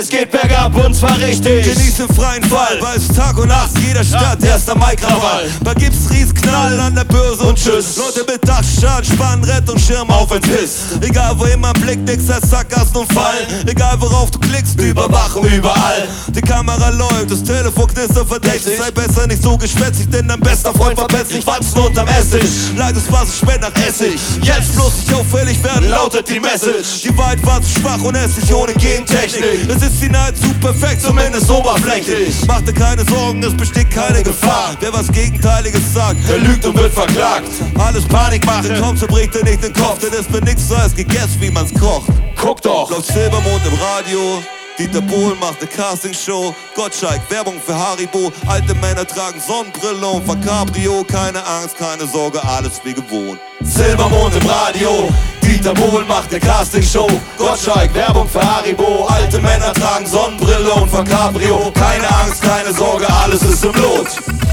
Es geht bergab und zwar richtig. Genieß den freien Fall, weil es Tag und Nacht jeder Stadt 1. Mai-Krawall. Da gibt's Riesenknall an der Börse und tschüss. Leute mit Dachschaden, Spannen, Rettungsschirm auf den Piss. Egal wo immer Blick, nix als Sackgassen und Fallen. Egal worauf du klickst, Überwachung überall. Die Kamera läuft, das Telefon knistert verdächtig. Sei besser nicht so geschwätzig, denn dein bester Freund verpetzt dich Watzen unterm Essig. Leides Wasser schmeckt nach Essig. Jetzt bloß nicht auffällig werden, lautet die Message. Die Wahrheit war zu schwach und hässlich ohne Gentechnik. Es ist final zu perfekt, zumindest oberflächlich. Mach dir keine Sorgen, es besteht keine Gefahr. Wer was Gegenteiliges sagt, der lügt und wird verklagt. Alles Panik machen, komm, zerbricht dir nicht den Kopf. Denn es wird nichts so als gegessen, wie man's kocht. Guck doch. Läuft Silbermond im Radio. Dieter Bohlen macht ne Castingshow. Gottschalk, Werbung für Haribo. Alte Männer tragen Sonnenbrille und fahren Cabrio. Keine Angst, keine Sorge, alles wie gewohnt. Silbermond im Radio. Dieter Bohlen macht ne Castingshow. Gottschalk, Werbung für Haribo. Alte Männer tragen Sonnenbrille und fahren Cabrio. Keine Angst, keine Sorge, alles ist im Lot.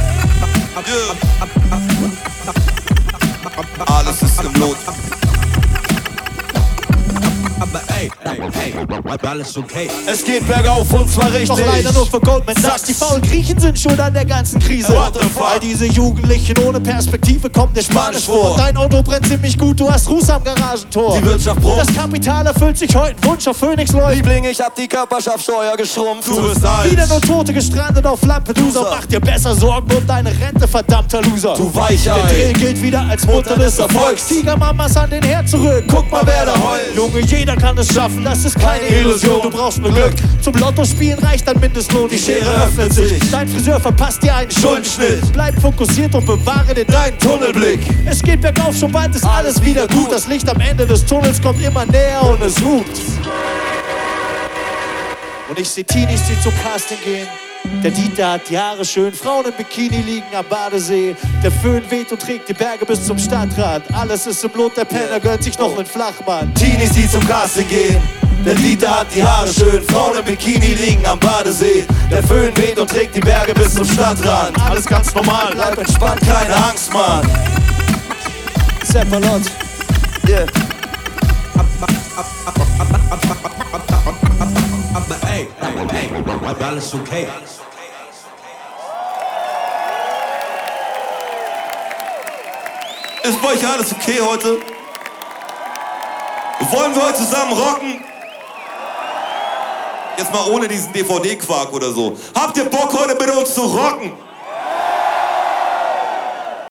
Alles ist im Lot. Aber ey, alles okay. Es geht bergauf und zwar richtig. Doch leider nur für Goldman Sachs. Die faulen Griechen sind schuld an der ganzen Krise. What the fuck? All diese Jugendlichen ohne Perspektive kommt dir Spanisch vor. Dein Auto brennt ziemlich gut, du hast Ruß am Garagentor. Die Wirtschaft brummt. Das Kapital erfüllt sich heute ein Wunsch auf Phoenix-Leute. Liebling, ich hab die Körperschaftssteuer geschrumpft. Du bist alt. Wieder nur Tote gestrandet auf Lampedusa. Mach dir besser Sorgen um deine Rente, verdammter Loser. Du Der Weichei. Drill gilt wieder als Mutter des Erfolgs. Tigermamas an den Herd zurück. Guck mal, wer da heult. Junge, jeder kann es schaffen, das ist keine Illusion. Du brauchst nur Glück. Zum Lottospielen reicht dann Mindestlohn. Die Schere öffnet sich. Dein Friseur verpasst dir einen Schuldenschnitt. Bleib fokussiert und bewahre dir deinen Tunnelblick. Es geht bergauf, schon bald ist alles wieder gut. Das Licht am Ende des Tunnels kommt immer näher und es hupt. Und ich seh Teenies, die zum Casting gehen. Der Dieter hat die Haare schön, Frauen im Bikini liegen am Badesee. Der Föhn weht und trägt die Berge bis zum Stadtrand. Alles ist im Lot, der Penner gönnt sich noch einen Flachmann. Teenies, die zum Casting gehen. Der Dieter hat die Haare schön, Frauen im Bikini liegen am Badesee. Der Föhn weht und trägt die Berge bis zum Stadtrand. Alles ganz normal, bleib entspannt, keine Angst, Mann. Seppalot. Yeah. Aber ey, alles okay. Ist bei euch alles okay heute? Wollen wir heute zusammen rocken? Jetzt mal ohne diesen DVD-Quark oder so. Habt ihr Bock heute mit uns zu rocken?